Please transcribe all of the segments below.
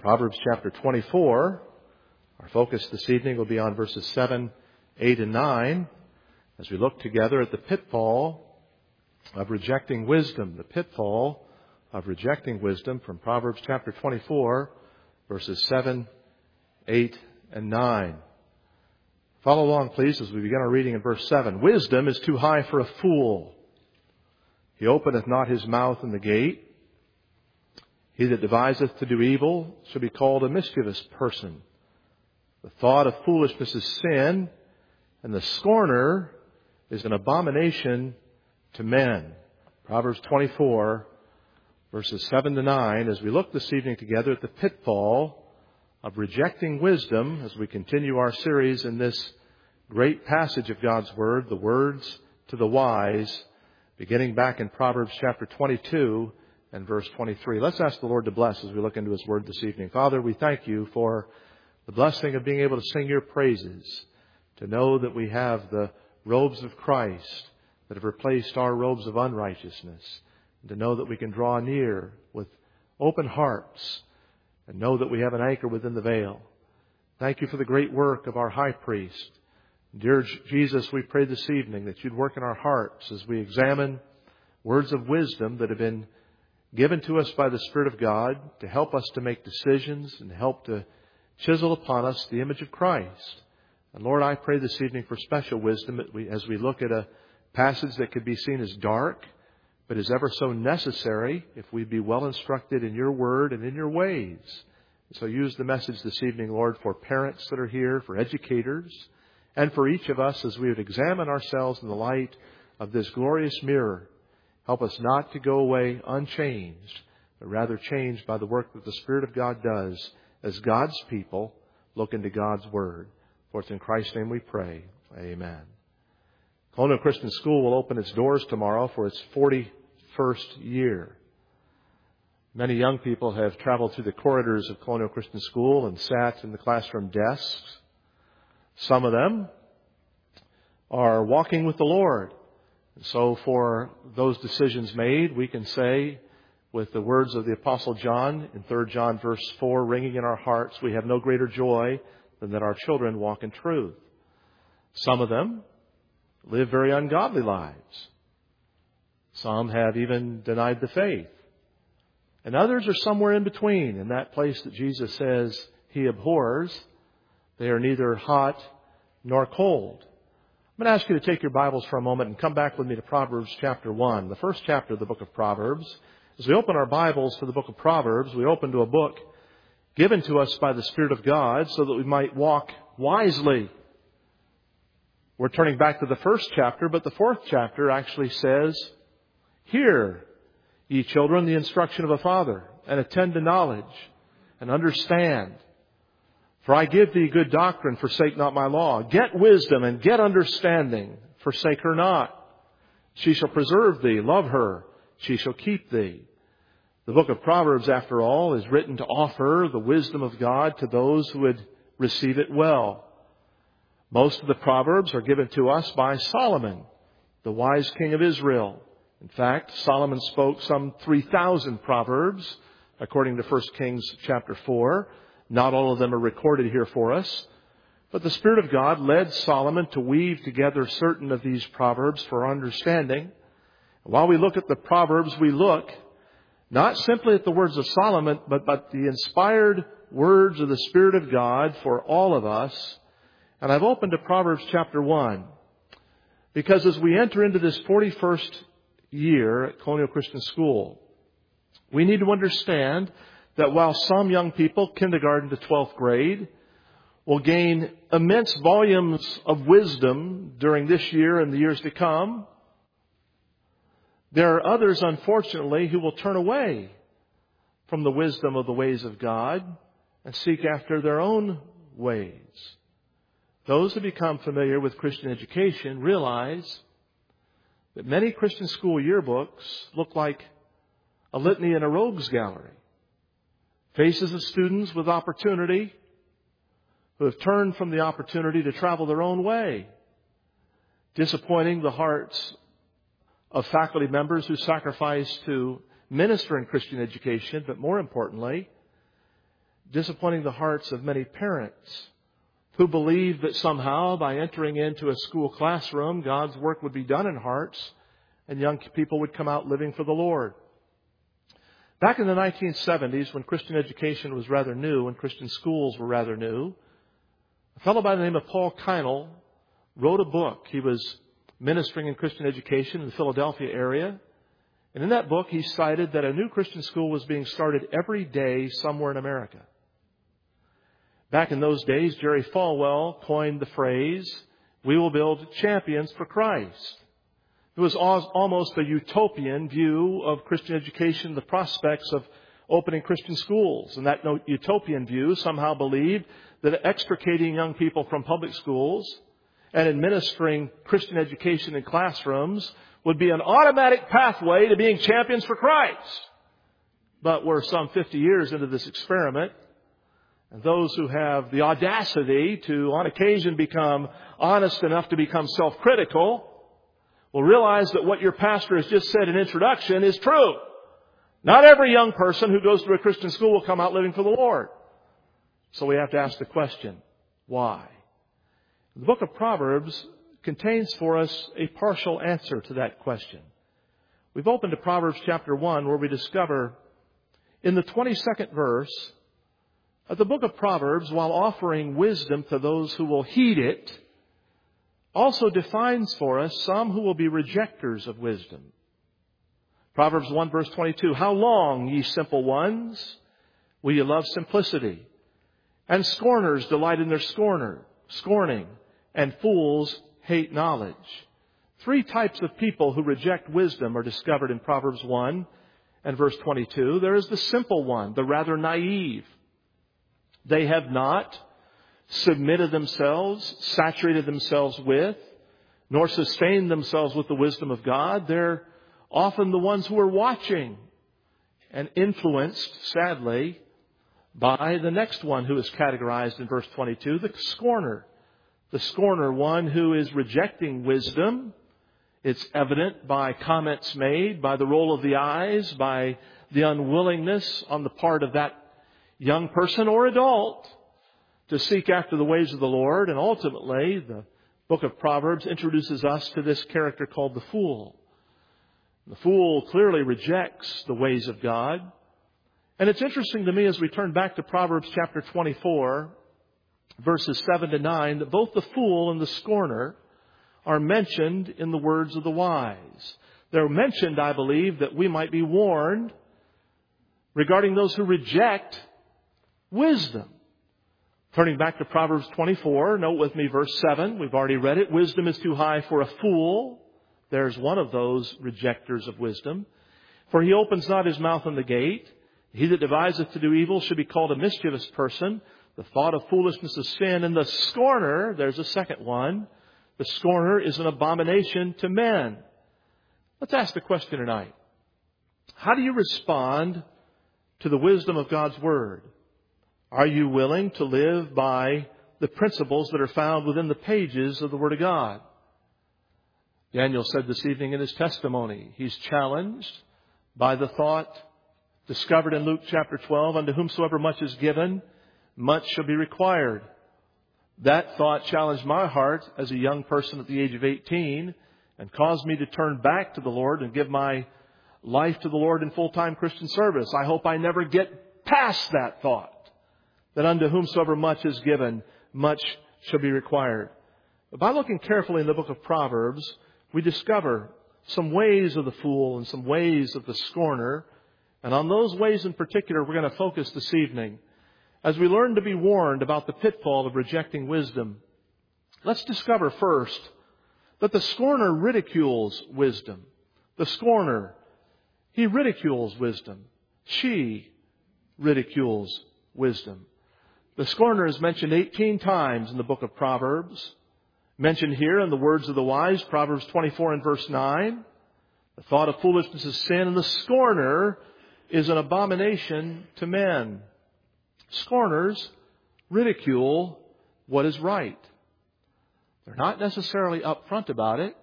Proverbs chapter 24. Our focus this evening will be on verses 7, 8, and 9 as we look together at the pitfall of rejecting wisdom. The pitfall of rejecting wisdom from Proverbs chapter 24, verses 7, 8, and 9. Follow along, please, as we begin our reading in verse 7. Wisdom is too high for a fool. He openeth not his mouth in the gate. He that deviseth to do evil shall be called a mischievous person. The thought of foolishness is sin, and the scorner is an abomination to men. Proverbs 24, verses 7 to 9, as we look this evening together at the pitfall of rejecting wisdom, as we continue our series in this great passage of God's Word, the words to the wise, beginning back in Proverbs chapter 22 and verse 23. Let's ask the Lord to bless as we look into His Word this evening. Father, we thank You for the blessing of being able to sing Your praises, to know that we have the robes of Christ that have replaced our robes of unrighteousness, and to know that we can draw near with open hearts and know that we have an anchor within the veil. Thank You for the great work of our high priest. Dear Jesus, we pray this evening that You'd work in our hearts as we examine words of wisdom that have been given to us by the Spirit of God to help us to make decisions and help to chisel upon us the image of Christ. And Lord, I pray this evening for special wisdom as we look at a passage that could be seen as dark, but is ever so necessary if we'd be well instructed in Your Word and in Your ways. So use the message this evening, Lord, for parents that are here, for educators, and for each of us as we would examine ourselves in the light of this glorious mirror. Help us not to go away unchanged, but rather changed by the work that the Spirit of God does as God's people look into God's Word. For it's in Christ's name we pray. Amen. Colonial Christian School will open its doors tomorrow for its 41st year. Many young people have traveled through the corridors of Colonial Christian School and sat in the classroom desks. Some of them are walking with the Lord. And so for those decisions made, we can say with the words of the Apostle John in 3 John verse 4 ringing in our hearts, we have no greater joy than that our children walk in truth. Some of them live very ungodly lives. Some have even denied the faith. And others are somewhere in between, in that place that Jesus says He abhors. They are neither hot nor cold. I'm going to ask you to take your Bibles for a moment and come back with me to Proverbs chapter 1, the first chapter of the book of Proverbs. As we open our Bibles to the book of Proverbs, we open to a book given to us by the Spirit of God so that we might walk wisely. We're turning back to the first chapter, but the fourth chapter actually says, Hear, ye children, the instruction of a father, and attend to knowledge, and understand. For I give thee good doctrine, forsake not my law. Get wisdom and get understanding, forsake her not. She shall preserve thee, love her, she shall keep thee. The book of Proverbs, after all, is written to offer the wisdom of God to those who would receive it well. Most of the Proverbs are given to us by Solomon, the wise king of Israel. In fact, Solomon spoke some 3,000 Proverbs, according to 1 Kings chapter 4. Not all of them are recorded here for us. But the Spirit of God led Solomon to weave together certain of these Proverbs for our understanding. While we look at the Proverbs, we look not simply at the words of Solomon, but the inspired words of the Spirit of God for all of us. And I've opened to Proverbs chapter 1 because as we enter into this 41st year at Colonial Christian School, we need to understand that while some young people, kindergarten to 12th grade, will gain immense volumes of wisdom during this year and the years to come, there are others, unfortunately, who will turn away from the wisdom of the ways of God and seek after their own ways. Those who become familiar with Christian education realize that many Christian school yearbooks look like a litany in a rogues gallery. Faces of students with opportunity who have turned from the opportunity to travel their own way, disappointing the hearts of faculty members who sacrifice to minister in Christian education, but more importantly, disappointing the hearts of many parents who believe that somehow by entering into a school classroom, God's work would be done in hearts and young people would come out living for the Lord. Back in the 1970s, when Christian education was rather new and Christian schools were rather new, a fellow by the name of Paul Keinel wrote a book. He was ministering in Christian education in the Philadelphia area. And in that book, he cited that a new Christian school was being started every day somewhere in America. Back in those days, Jerry Falwell coined the phrase, "We will build champions for Christ." It was almost a utopian view of Christian education, the prospects of opening Christian schools. And that utopian view somehow believed that extricating young people from public schools and administering Christian education in classrooms would be an automatic pathway to being champions for Christ. But we're some 50 years into this experiment, and those who have the audacity to, on occasion, become honest enough to become self-critical will realize that what your pastor has just said in introduction is true. Not every young person who goes to a Christian school will come out living for the Lord. So we have to ask the question, why? The book of Proverbs contains for us a partial answer to that question. We've opened to Proverbs chapter 1, where we discover in the 22nd verse that the book of Proverbs, while offering wisdom to those who will heed it, also defines for us some who will be rejectors of wisdom. Proverbs 1 verse 22, "How long, ye simple ones, will ye love simplicity? And scorners delight in their scorning, and fools hate knowledge." Three types of people who reject wisdom are discovered in Proverbs 1 and verse 22. There is the simple one, the rather naive. They have not submitted themselves, saturated themselves with, nor sustained themselves with the wisdom of God. They're often the ones who are watching and influenced, sadly, by the next one who is categorized in verse 22, the scorner. The scorner, one who is rejecting wisdom. It's evident by comments made, by the roll of the eyes, by the unwillingness on the part of that young person or adult to seek after the ways of the Lord. And ultimately, the book of Proverbs introduces us to this character called the fool. The fool clearly rejects the ways of God. And it's interesting to me as we turn back to Proverbs chapter 24, verses 7 to 9, that both the fool and the scorner are mentioned in the words of the wise. They're mentioned, I believe, that we might be warned regarding those who reject wisdom. Turning back to Proverbs 24, note with me verse 7. We've already read it. "Wisdom is too high for a fool." There's one of those rejectors of wisdom. "For he opens not his mouth in the gate. He that deviseth to do evil should be called a mischievous person. The thought of foolishness is sin." And the scorner, there's a second one. The scorner is an abomination to men. Let's ask the question tonight. How do you respond to the wisdom of God's Word? Are you willing to live by the principles that are found within the pages of the Word of God? Daniel said this evening in his testimony, he's challenged by the thought discovered in Luke chapter 12, "Unto whomsoever much is given, much shall be required." That thought challenged my heart as a young person at the age of 18 and caused me to turn back to the Lord and give my life to the Lord in full-time Christian service. I hope I never get past that thought, that unto whomsoever much is given, much shall be required. But by looking carefully in the book of Proverbs, we discover some ways of the fool and some ways of the scorner. And on those ways in particular, we're going to focus this evening. As we learn to be warned about the pitfall of rejecting wisdom, let's discover first that the scorner ridicules wisdom. The scorner, he ridicules wisdom. She ridicules wisdom. The scorner is mentioned 18 times in the book of Proverbs. Mentioned here in the words of the wise, Proverbs 24 and verse 9. The thought of foolishness is sin, and the scorner is an abomination to men. Scorners ridicule what is right. They're not necessarily upfront about it.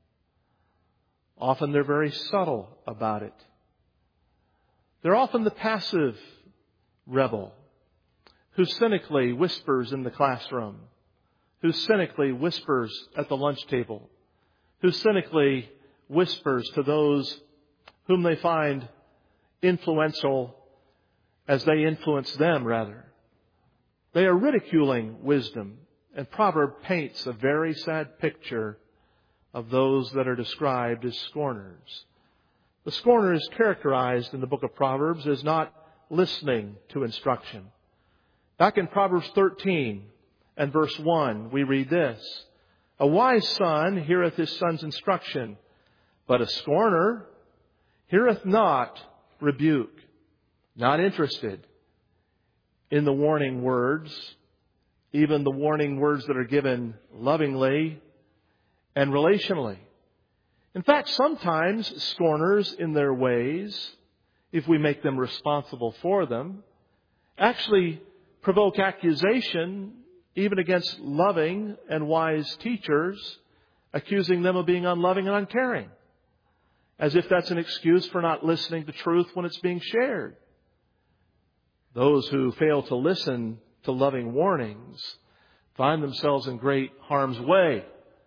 Often they're very subtle about it. They're often the passive rebel. who cynically whispers in the classroom, who cynically whispers at the lunch table, who cynically whispers to those whom they find influential as they influence them, rather. They are ridiculing wisdom, and Proverb paints a very sad picture of those that are described as scorners. The scorner is characterized in the book of Proverbs as not listening to instruction. Back in Proverbs 13 and verse 1, we read this: "A wise son heareth his son's instruction, but a scorner heareth not rebuke." Not interested in the warning words, even the warning words that are given lovingly and relationally. In fact, sometimes scorners in their ways, if we make them responsible for them, actually provoke accusation even against loving and wise teachers, accusing them of being unloving and uncaring, as if that's an excuse for not listening to truth when it's being shared. Those who fail to listen to loving warnings find themselves in great harm's way.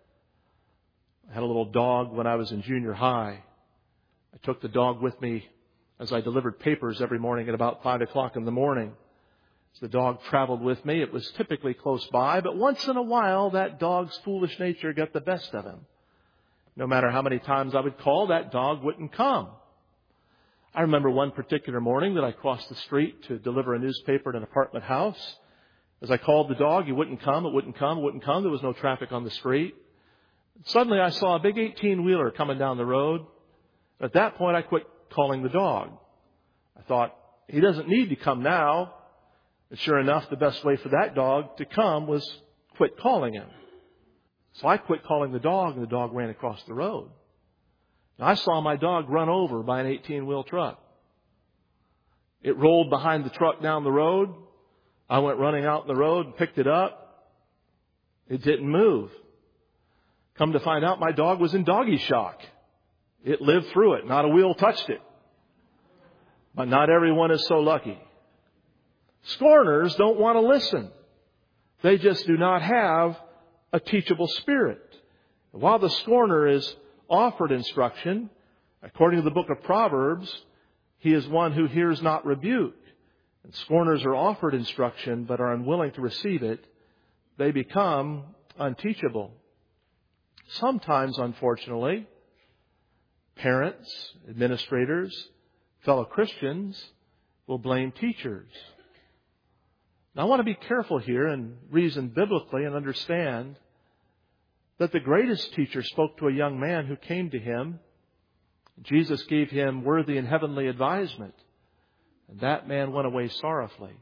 I had a little dog when I was in junior high. I took the dog with me as I delivered papers every morning at about 5 o'clock in the morning. As the dog traveled with me, it was typically close by, but once in a while that dog's foolish nature got the best of him. No matter how many times I would call, that dog wouldn't come. I remember one particular morning that I crossed the street to deliver a newspaper at an apartment house. As I called the dog, he wouldn't come, it wouldn't come, it wouldn't come. There was no traffic on the street. Suddenly I saw a big 18-wheeler coming down the road. At that point, I quit calling the dog. I thought, he doesn't need to come now. And sure enough, the best way for that dog to come was quit calling him. So I quit calling the dog, and the dog ran across the road. I saw my dog run over by an 18-wheel truck. It rolled behind the truck down the road. I went running out in the road and picked it up. It didn't move. Come to find out, my dog was in doggy shock. It lived through it. Not a wheel touched it. But not everyone is so lucky. Scorners don't want to listen. They just do not have a teachable spirit. While the scorner is offered instruction, according to the book of Proverbs, he is one who hears not rebuke. And scorners are offered instruction but are unwilling to receive it. They become unteachable. Sometimes, unfortunately, parents, administrators, fellow Christians will blame teachers. Now, I want to be careful here and reason biblically and understand that the greatest teacher spoke to a young man who came to him. Jesus gave him worthy and heavenly advisement, and that man went away sorrowfully.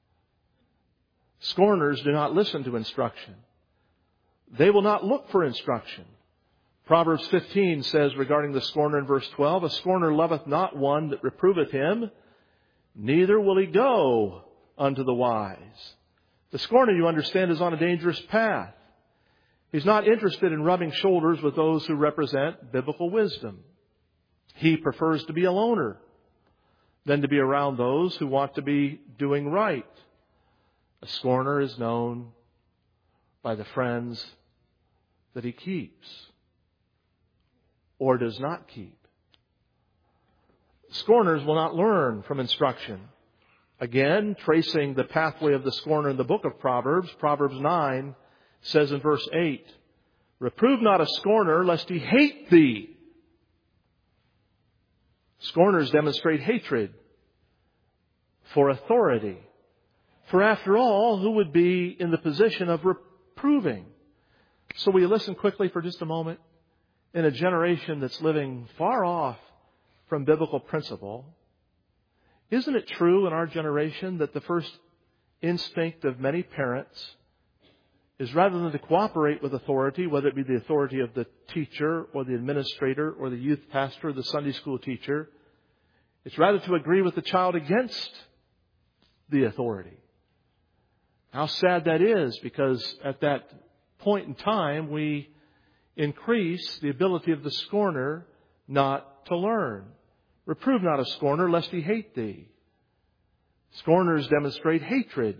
Scorners do not listen to instruction. They will not look for instruction. Proverbs 15 says regarding the scorner in verse 12, "A scorner loveth not one that reproveth him, neither will he go unto the wise." The scorner, you understand, is on a dangerous path. He's not interested in rubbing shoulders with those who represent biblical wisdom. He prefers to be a loner than to be around those who want to be doing right. A scorner is known by the friends that he keeps or does not keep. Scorners will not learn from instruction. Again, tracing the pathway of the scorner in the book of Proverbs, Proverbs 9 says in verse 8, "Reprove not a scorner, lest he hate thee." Scorners demonstrate hatred for authority. For after all, who would be in the position of reproving? So will you listen quickly for just a moment? In a generation that's living far off from biblical principle, isn't it true in our generation that the first instinct of many parents is rather than to cooperate with authority, whether it be the authority of the teacher or the administrator or the youth pastor or the Sunday school teacher, it's rather to agree with the child against the authority. How sad that is, because at that point in time, we increase the ability of the scorner not to learn. "Reprove not a scorner, lest he hate thee." Scorners demonstrate hatred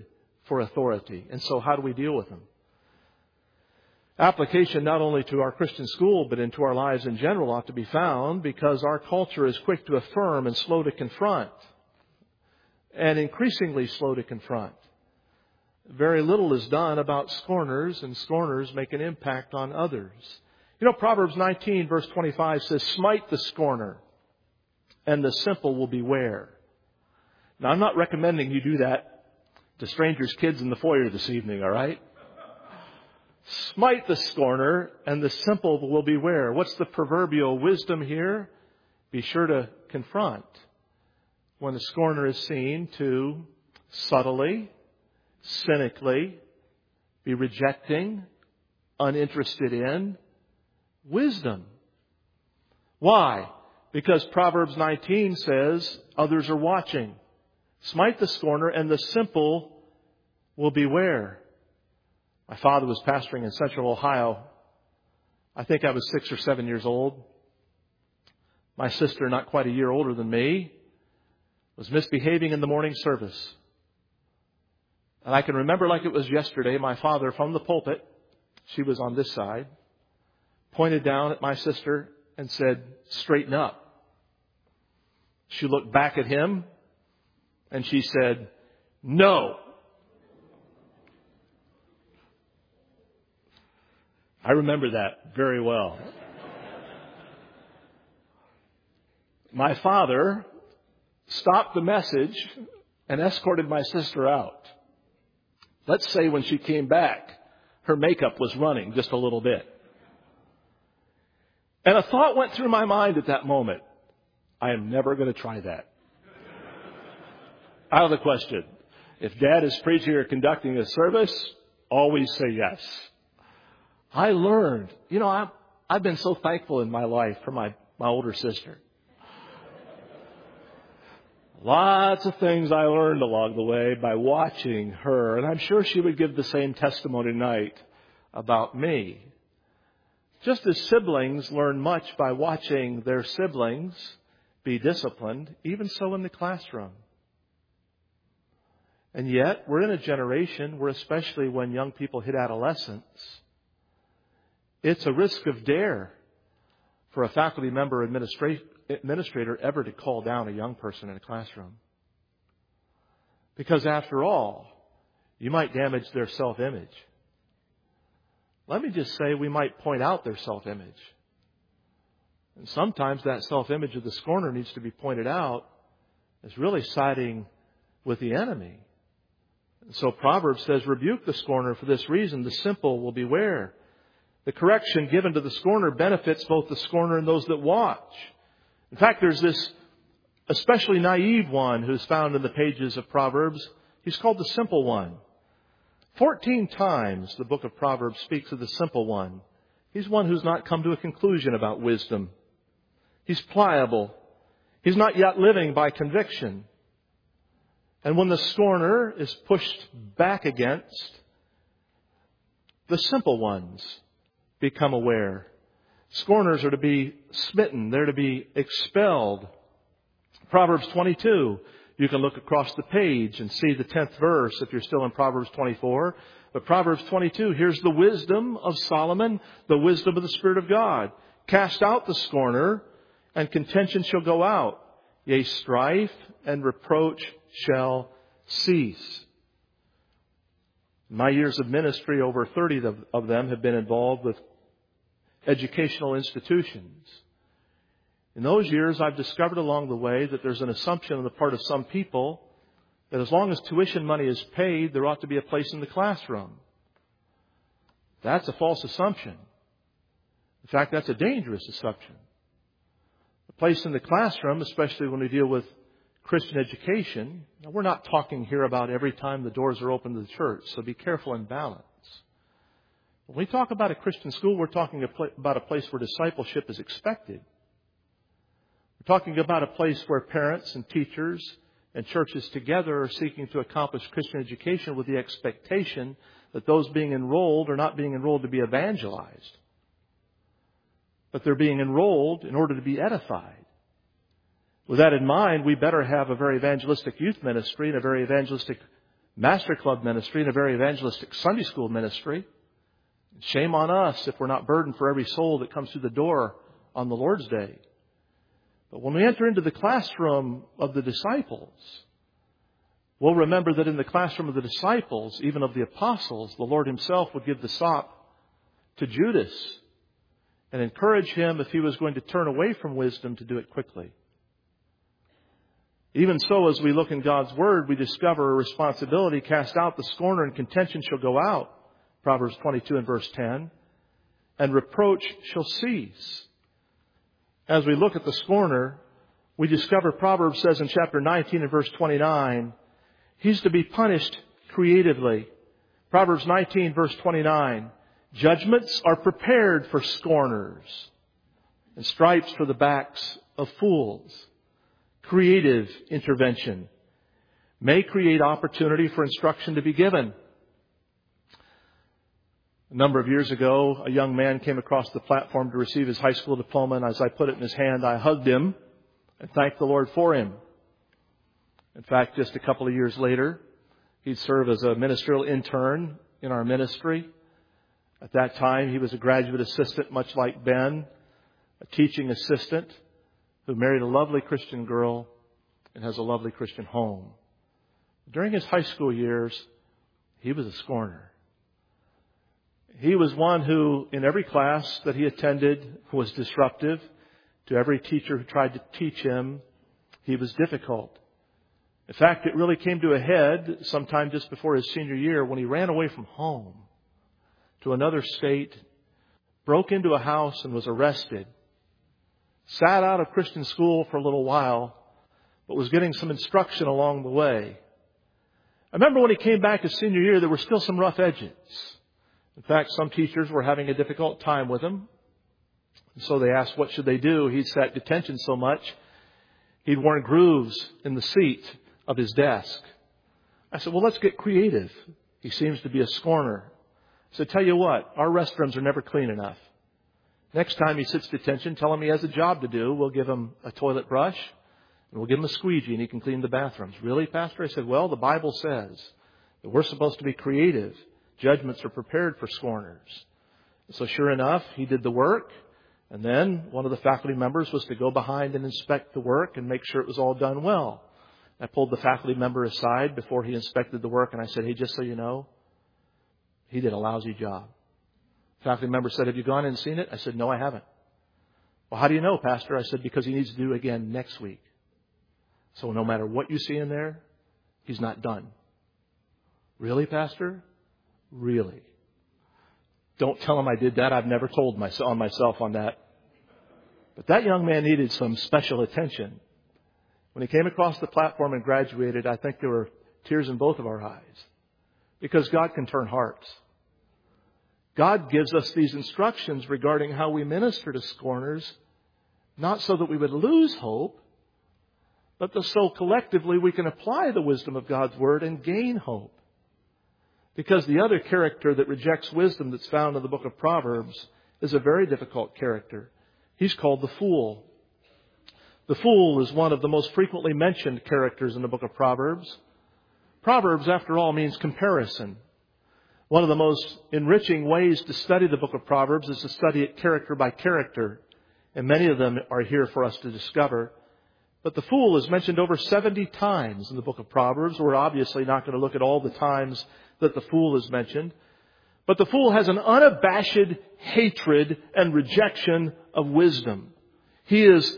for authority. And so how do we deal with them? Application not only to our Christian school, but into our lives in general ought to be found, because our culture is quick to affirm and slow to confront, and increasingly slow to confront. Very little is done about scorners, and scorners make an impact on others. You know, Proverbs 19 verse 25 says, "Smite the scorner, and the simple will beware." Now, I'm not recommending you do that to strangers' kids in the foyer this evening, all right? Smite the scorner, and the simple will beware. What's the proverbial wisdom here? Be sure to confront when the scorner is seen to subtly, cynically be rejecting, uninterested in wisdom. Why? Because Proverbs 19 says others are watching. Smite the scorner, and the simple will beware. My father was pastoring in Central Ohio. I think I was 6 or 7 years old. My sister, not quite a year older than me, was misbehaving in the morning service. And I can remember like it was yesterday, my father from the pulpit, she was on this side, pointed down at my sister and said, "Straighten up." She looked back at him and she said, "No." I remember that very well. My father stopped the message and escorted my sister out. Let's say when she came back, her makeup was running just a little bit. And a thought went through my mind at that moment. I am never going to try that. Out of the question. If Dad is preaching or conducting a service, always say yes. I learned, I've been so thankful in my life for my older sister. Lots of things I learned along the way by watching her. And I'm sure she would give the same testimony tonight about me. Just as siblings learn much by watching their siblings be disciplined, even so in the classroom. And yet, we're in a generation where, especially when young people hit adolescence, it's a risk of dare for a faculty member or administrator ever to call down a young person in a classroom. Because after all, you might damage their self-image. Let me just say we might point out their self-image. And sometimes that self-image of the scorner needs to be pointed out as really siding with the enemy. And so Proverbs says, "Rebuke the scorner for this reason, the simple will beware." The correction given to the scorner benefits both the scorner and those that watch. In fact, there's this especially naive one who's found in the pages of Proverbs. He's called the simple one. 14 times the book of Proverbs speaks of the simple one. He's one who's not come to a conclusion about wisdom. He's pliable. He's not yet living by conviction. And when the scorner is pushed back against, the simple ones become aware. Scorners are to be smitten. They're to be expelled. Proverbs 22. You can look across the page and see the 10th verse if you're still in Proverbs 24. But Proverbs 22, here's the wisdom of Solomon, the wisdom of the Spirit of God. "Cast out the scorner, and contention shall go out. Yea, strife and reproach shall cease." My years of ministry, over 30 of them have been involved with educational institutions. In those years, I've discovered along the way that there's an assumption on the part of some people that as long as tuition money is paid, there ought to be a place in the classroom. That's a false assumption. In fact, that's a dangerous assumption. A place in the classroom, especially when we deal with Christian education. Now, we're not talking here about every time the doors are open to the church, so be careful and balance. When we talk about a Christian school, we're talking about a place where discipleship is expected. We're talking about a place where parents and teachers and churches together are seeking to accomplish Christian education with the expectation that those being enrolled are not being enrolled to be evangelized, but they're being enrolled in order to be edified. With that in mind, we better have a very evangelistic youth ministry and a very evangelistic Master Club ministry and a very evangelistic Sunday school ministry. Shame on us if we're not burdened for every soul that comes through the door on the Lord's Day. But when we enter into the classroom of the disciples, we'll remember that in the classroom of the disciples, even of the apostles, the Lord Himself would give the sop to Judas and encourage him, if he was going to turn away from wisdom, to do it quickly. Even so, as we look in God's Word, we discover a responsibility. Cast out the scorner, and contention shall go out. Proverbs 22 and verse 10. And reproach shall cease. As we look at the scorner, we discover Proverbs says in chapter 19 and verse 29, he's to be punished creatively. Proverbs 19 verse 29, judgments are prepared for scorners, and stripes for the backs of fools. Creative intervention may create opportunity for instruction to be given. A number of years ago, a young man came across the platform to receive his high school diploma, and as I put it in his hand, I hugged him and thanked the Lord for him. In fact, just a couple of years later, he'd serve as a ministerial intern in our ministry. At that time, he was a graduate assistant, much like Ben, a teaching assistant who married a lovely Christian girl and has a lovely Christian home. During his high school years, he was a scorner. He was one who, in every class that he attended, was disruptive. To every teacher who tried to teach him, he was difficult. In fact, it really came to a head sometime just before his senior year when he ran away from home to another state, broke into a house and was arrested, sat out of Christian school for a little while, but was getting some instruction along the way. I remember when he came back his senior year, there were still some rough edges. In fact, some teachers were having a difficult time with him. And so they asked what should they do. He'd sat detention so much, he'd worn grooves in the seat of his desk. I said, well, let's get creative. He seems to be a scorner. I said, tell you what, our restrooms are never clean enough. Next time he sits detention, tell him he has a job to do. We'll give him a toilet brush and we'll give him a squeegee and he can clean the bathrooms. Really, Pastor? I said, well, the Bible says that we're supposed to be creative. Judgments are prepared for scorners. So sure enough, he did the work. And then one of the faculty members was to go behind and inspect the work and make sure it was all done well. I pulled the faculty member aside before he inspected the work and I said, hey, just so you know, he did a lousy job. The faculty member said, have you gone and seen it? I said, no, I haven't. Well, how do you know, Pastor? I said, because he needs to do it again next week. So no matter what you see in there, he's not done. Really, Pastor? Really? Don't tell him I did that. I've never told myself on that. But that young man needed some special attention. When he came across the platform and graduated, I think there were tears in both of our eyes. Because God can turn hearts. God gives us these instructions regarding how we minister to scorners, not so that we would lose hope, but so collectively we can apply the wisdom of God's Word and gain hope. Because the other character that rejects wisdom that's found in the book of Proverbs is a very difficult character. He's called the fool. The fool is one of the most frequently mentioned characters in the book of Proverbs. Proverbs, after all, means comparison. One of the most enriching ways to study the book of Proverbs is to study it character by character. And many of them are here for us to discover. But the fool is mentioned over 70 times in the book of Proverbs. We're obviously not going to look at all the times that the fool is mentioned. But the fool has an unabashed hatred and rejection of wisdom. He is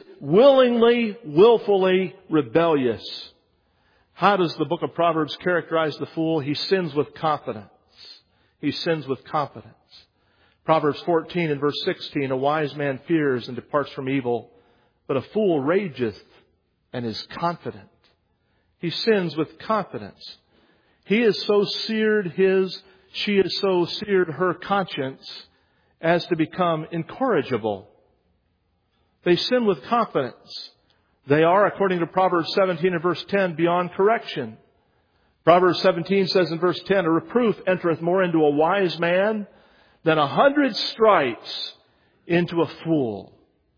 willfully rebellious. How does the book of Proverbs characterize the fool? He sins with confidence. He sins with confidence. Proverbs 14 and verse 16, a wise man fears and departs from evil, but a fool rageth and is confident. He sins with confidence. He has so seared she has so seared her conscience as to become incorrigible. They sin with confidence. They are, according to Proverbs 17 and verse 10, beyond correction. Proverbs 17 says in verse 10, a reproof entereth more into a wise man than 100 stripes into a fool.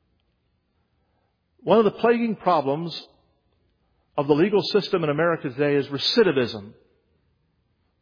One of the plaguing problems of the legal system in America today is recidivism.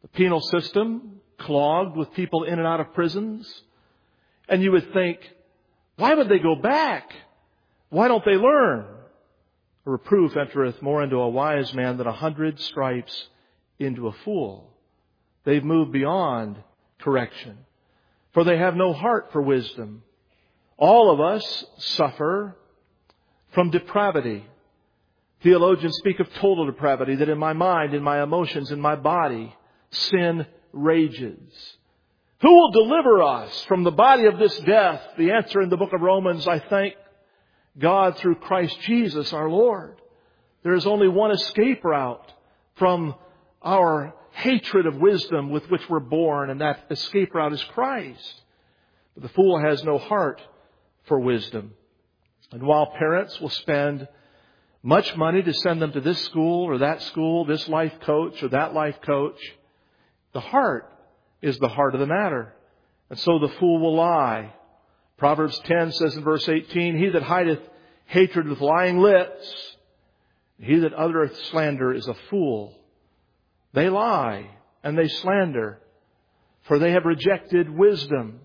The penal system clogged with people in and out of prisons. And you would think, why would they go back? Why don't they learn? A reproof entereth more into a wise man than 100 stripes into a fool. They've moved beyond correction, for they have no heart for wisdom. All of us suffer from depravity. Theologians speak of total depravity, that in my mind, in my emotions, in my body, sin rages. Who will deliver us from the body of this death? The answer in the book of Romans, I thank God through Christ Jesus our Lord. There is only one escape route from our hatred of wisdom with which we're born, and that escape route is Christ. But the fool has no heart for wisdom. And while parents will spend much money to send them to this school, this life coach or that life coach, the heart is the heart of the matter. And so the fool will lie. Proverbs 10 says in verse 18, he that hideth hatred with lying lips, he that uttereth slander is a fool. They lie and they slander, for they have rejected wisdom.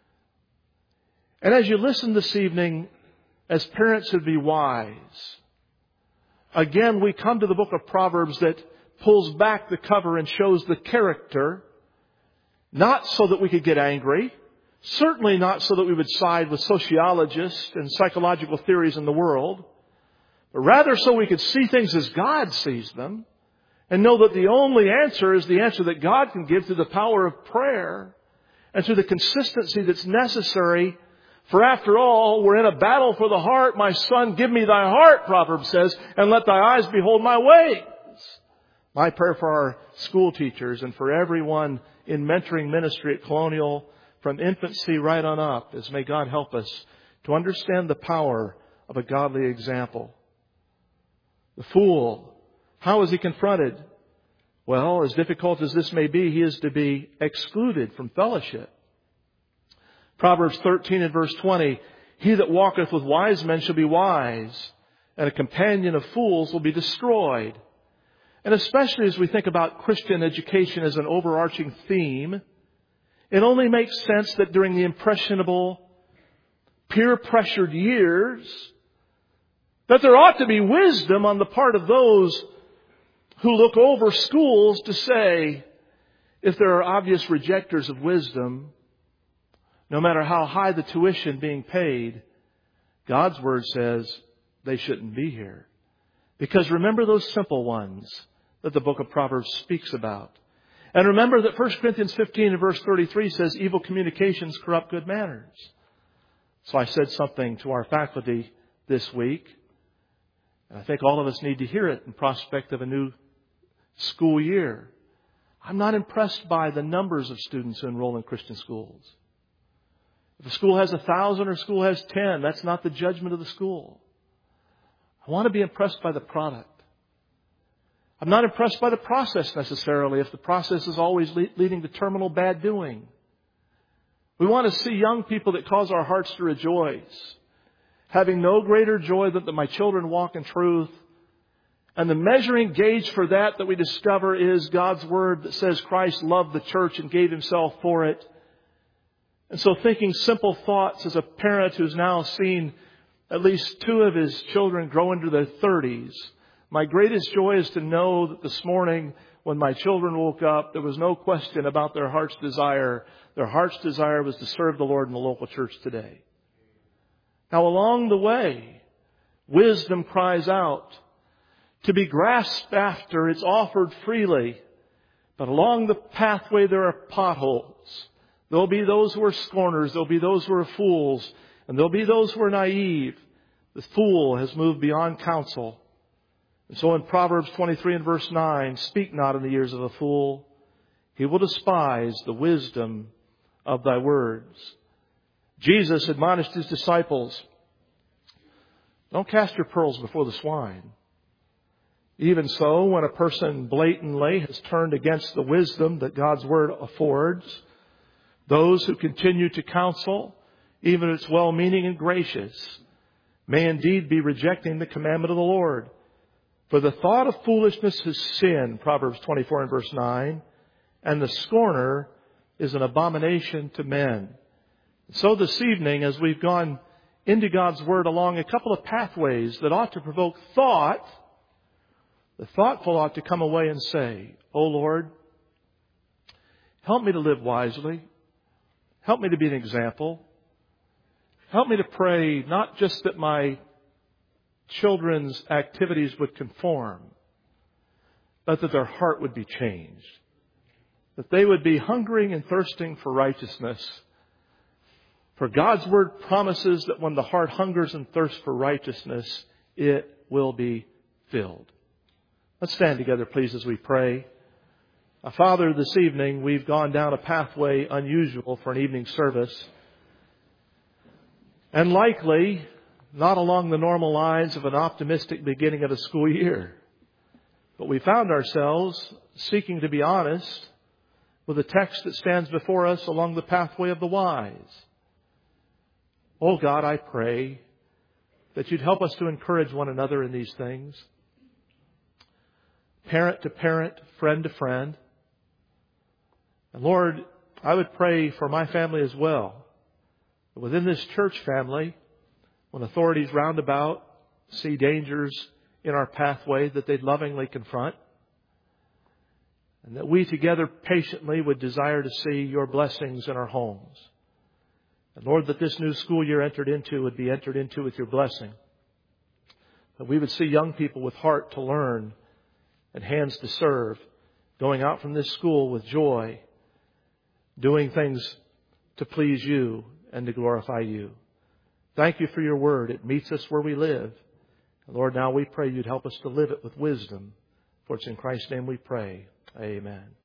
And as you listen this evening, as parents should be wise, again we come to the book of Proverbs that pulls back the cover and shows the character, not so that we could get angry, certainly not so that we would side with sociologists and psychological theories in the world, but rather so we could see things as God sees them and know that the only answer is the answer that God can give through the power of prayer and through the consistency that's necessary. For after all, we're in a battle for the heart. My son, give me thy heart, Proverbs says, and let thy eyes behold my ways. My prayer for our school teachers and for everyone in mentoring ministry at Colonial, from infancy right on up, is may God help us to understand the power of a godly example. The fool, how is he confronted? Well, as difficult as this may be, he is to be excluded from fellowship. Proverbs 13 and verse 20, he that walketh with wise men shall be wise, and a companion of fools will be destroyed. And especially as we think about Christian education as an overarching theme, it only makes sense that during the impressionable, peer-pressured years, that there ought to be wisdom on the part of those who look over schools to say, if there are obvious rejectors of wisdom, no matter how high the tuition being paid, God's Word says they shouldn't be here. Because remember those simple ones that the book of Proverbs speaks about. And remember that 1 Corinthians 15 and verse 33 says evil communications corrupt good manners. So I said something to our faculty this week, and I think all of us need to hear it in prospect of a new school year. I'm not impressed by the numbers of students who enroll in Christian schools. If a school has 1,000 or a school has 10, that's not the judgment of the school. I want to be impressed by the product. I'm not impressed by the process necessarily if the process is always leading to terminal bad doing. We want to see young people that cause our hearts to rejoice, having no greater joy than that my children walk in truth. And the measuring gauge for that we discover is God's Word that says Christ loved the church and gave Himself for it. And so thinking simple thoughts as a parent who's now seen at least 2 of his children grow into their 30s, my greatest joy is to know that this morning when my children woke up, there was no question about their heart's desire. Their heart's desire was to serve the Lord in the local church today. Now along the way, wisdom cries out. To be grasped after, it's offered freely. But along the pathway there are potholes. There'll be those who are scorners. There'll be those who are fools. And there'll be those who are naive. The fool has moved beyond counsel. And so in Proverbs 23 and verse 9, speak not in the ears of a fool. He will despise the wisdom of thy words. Jesus admonished His disciples, don't cast your pearls before the swine. Even so, when a person blatantly has turned against the wisdom that God's Word affords, those who continue to counsel, even if it's well-meaning and gracious, may indeed be rejecting the commandment of the Lord. For the thought of foolishness is sin, Proverbs 24 and verse 9, and the scorner is an abomination to men. So this evening, as we've gone into God's Word along a couple of pathways that ought to provoke thought, the thoughtful ought to come away and say, "Oh Lord, help me to live wisely. Help me to be an example. Help me to pray not just that my children's activities would conform, but that their heart would be changed. That they would be hungering and thirsting for righteousness. For God's Word promises that when the heart hungers and thirsts for righteousness, it will be filled." Let's stand together, please, as we pray. Father, this evening we've gone down a pathway unusual for an evening service, and likely not along the normal lines of an optimistic beginning of a school year. But we found ourselves seeking to be honest with a text that stands before us along the pathway of the wise. Oh God, I pray that you'd help us to encourage one another in these things. Parent to parent, friend to friend. And Lord, I would pray for my family as well. Within this church family, when authorities round about see dangers in our pathway, that they'd lovingly confront. And that we together patiently would desire to see your blessings in our homes. And Lord, that this new school year entered into would be entered into with your blessing. That we would see young people with heart to learn and hands to serve, going out from this school with joy, doing things to please you and to glorify you. Thank you for your word. It meets us where we live. And Lord, now we pray you'd help us to live it with wisdom. For it's in Christ's name we pray. Amen.